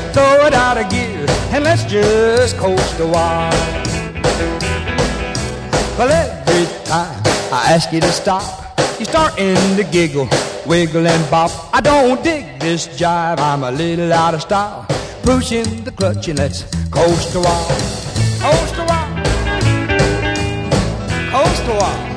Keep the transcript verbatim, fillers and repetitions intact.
throw it out of gear and let's just coast a while. Well, every time I ask you to stop, you're starting to giggle, wiggle and bop. I don't dig this jive, I'm a little out of style. Pushing the clutch and let's coast a while. Coast a while. Coast a while.